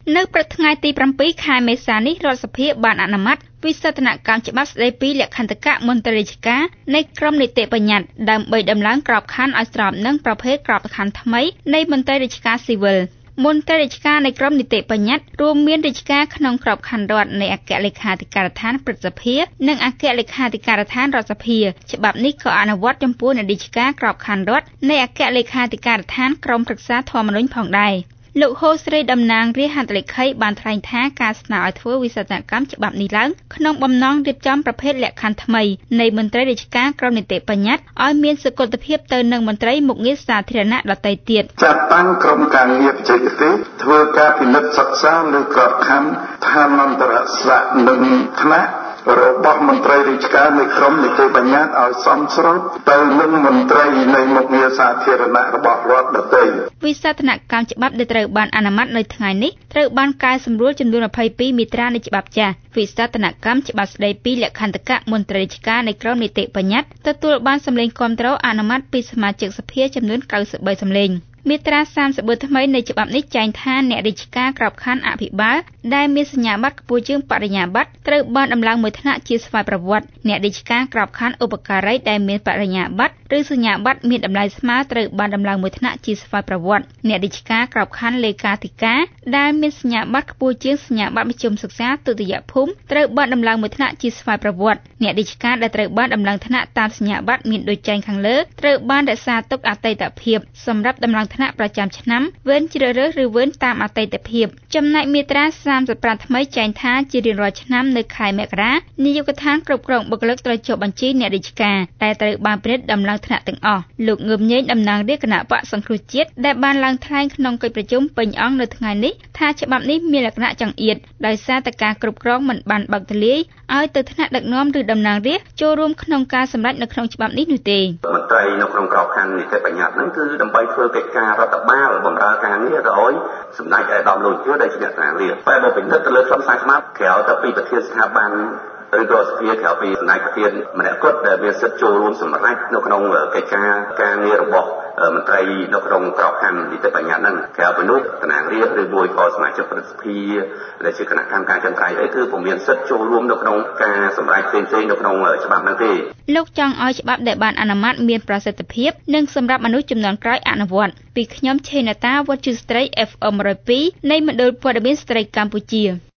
នៅព្រឹកថ្ងៃទី7 ខែមេសានេះរដ្ឋសភាបានអនុម័តវិសោធនកម្មច្បាប់ស្តីពីលក្ខន្តិកៈមន្ត្រីរាជការនៃក្រមនីតិបញ្ញត្តិដើម្បីដំឡើងក្របខ័ណ្ឌឲ្យស្របនឹងប្រភេទក្របខ័ណ្ឌថ្មីនៃមន្ត្រីរាជការស៊ីវិលមន្ត្រីរាជការនៃក្រមនីតិបញ្ញត្តិរួមមានរាជការក្នុងក្របខ័ណ្ឌរដ្ឋនៃអគ្គលេខាធិការដ្ឋានព្រឹទ្ធសភានិងអគ្គលេខាធិការដ្ឋានរដ្ឋសភាច្បាប់នេះក៏អនុវត្តចំពោះអ្នករាជការក្របខ័ណ្ឌរដ្ឋនៃអគ្គលេខាធិការដ្ឋានក្រមប្រឹក្សាធម្មនុញ្ញផងដែរលោកហូស្រីតំណាងរាជហត្ថលេខីបានថ្លែងថាការស្នើឲ្យធ្វើវិសោធនកម្មច្បាប់នេះឡើងក្នុងបំណងរៀបចំប្រភេទលក្ខខណ្ឌថ្មីនៃមន្ត្រីរាជការក្រមនីតិបញ្ញត្តិឲ្យមានសុគតភាពទៅនឹងមន្ត្រីមុខងារសាធារណៈដទៃទៀតចាត់តាំងក្រុមការងារបច្ចេកទេសធ្វើការពិនិត្យសិក្សាលើក្របខ័ណ្ឌឋានន្តរស័ក្តិនិងថ្នាក់របស់មន្ត្រីរាជការនៃក្រមនីតិបញ្ញត្តិឲ្យសមស្របទៅនឹងមន្ត្រីនៃមុខងារសាធារណៈរបស់រដ្ឋដទៃវិសោធនកម្មច្បាប់ដែលត្រូវបានអនុម័តនៅថ្ងៃនេះត្រូវបានកែសម្រួលចំនួន22មាត្រានៃច្បាប់ចាស់វិសោធនកម្មច្បាប់ស្តីពីលក្ខន្តិកៈមន្ត្រីរាជការនៃក្រមនីតិបញ្ញត្តិទទួលបានសម្លេងគាំទ្រអនុម័តពីសមាជិកសភាចំនួន93សម្លេងមាត្រា34ថ្មីនៃច្បាប់នេះចែងថាអ្នករាជការក្របខ័ណ្ឌអភិបាលដែលមានសញ្ញាបត្រខ្ពស់ជាងបរិញ្ញាបត្រត្រូវបានដំឡើងមួយថ្នាក់ជាស្វ័យប្រវត្តិអ្នករាជការក្របខ័ណ្ឌឧបការីដែលមានបរិញ្ញាបត្រឬសញ្ញាបត្រមានតម្លៃស្មើត្រូវបានដំឡើងមួយថ្នាក់ជាស្វ័យប្រវត្តិអ្នករាជការក្របខ័ណ្ឌលេខាធិការដែលមានសញ្ញាបត្រខ្ពស់ជាងសញ្ញាបត្រមធ្យមសិក្សាទុតិយភូមិត្រូវបានដំឡើងមួយថ្នាក់ជាស្វ័យប្រវត្តិអ្នករាជការដែលត្រូវបានដំឡើងថ្នាក់តាមសញ្ញាបត្រមានដូចចែងខាងលើត្រូវបានរក្សាទុកអតីតភាពសម្រាប់ដំឡើងថ្នាក់ប្រចាំឆ្នាំវេនជ្រើសរើសឬវេនតាមអតីតភាពចំណែកមាត្រា35ថ្មីចែងថាជារៀងរាល់ឆ្នាំនៅខែមករានាយកដ្ឋានគ្រប់គ្រងបុគ្គលិកត្រូវចុះបញ្ជីអ្នករាជការដែលត្រូវបានពិនិត្យដំឡើងថ្នាក់ទាំងអស់លោកងើបញែងតំណាងរាជគណៈបក្សសង្គ្រោះជាតិដែលបានឡើងថ្លែងក្នុងកិច្ចប្រជុំពេញអង្គនៅថ្ងៃនេះថាច្បាប់នេះមានលក្ខណៈចង្អៀតដោយសារតែការគ្រប់គ្រងមិនបានបើកទលាយឲ្យទៅថ្នាក់ដឹកនាំឬតំណាងរាស្ត្រចូលរួមក្នុងការសម្រេចនៅក្នុងច្បាប់នេះនោះទេមន្ត្រីនៅក្នុងក្របខ័ណ្ឌនីតិបញ្ញត្តិហ្នឹងគឺដើម្បីធ្វើកិច្ចការរដ្ឋបាលបម្រើការងារទៅឲ្យសម្ដេចឯកឧត្តមលោកនាយកដែលជាអ្នកស្រាវជ្រាវតែបើពិនិត្យទៅលើខ្លឹមសារច្បាប់ក្រៅទៅពីប្រធានស្ថាប័នឬក៏សភាក្រៅពីសម្ដេចប្រធានម្នាក់គត់ដែលមានសិទ្ធិចូលរួមសម្រេចនៅក្នុងកិច្ចការងាររបស់មន្ត្រីនៅក្នុងក្របខ័ណ្ឌនីតិបញ្ញត្តិហ្នឹងក្រៅពីនោះតំណាងរាស្ត្រឬមួយក៏សមាជិកព្រឹទ្ធសភាដែលជាគណៈកម្មការចន្ទ្រៃអីគឺពុំមានសិទ្ធិចូលរួមនៅក្នុងការសម្រេចផ្សេងៗនៅក្នុងច្បាប់ហ្នឹងទេលោកចង់ឲ្យច្បាប់ដែលបានអនុម័តមានប្រសិទ្ធភាពនិងសម្រាប់មនុស្សជំនាន់ក្រោយអនុវត្តពីខ្ញុំឆេនតាវុទ្ធជាស្ត្រី FM 102នៃមណ្ឌលព័ត៌មានស្ត្រីកម្ពុជា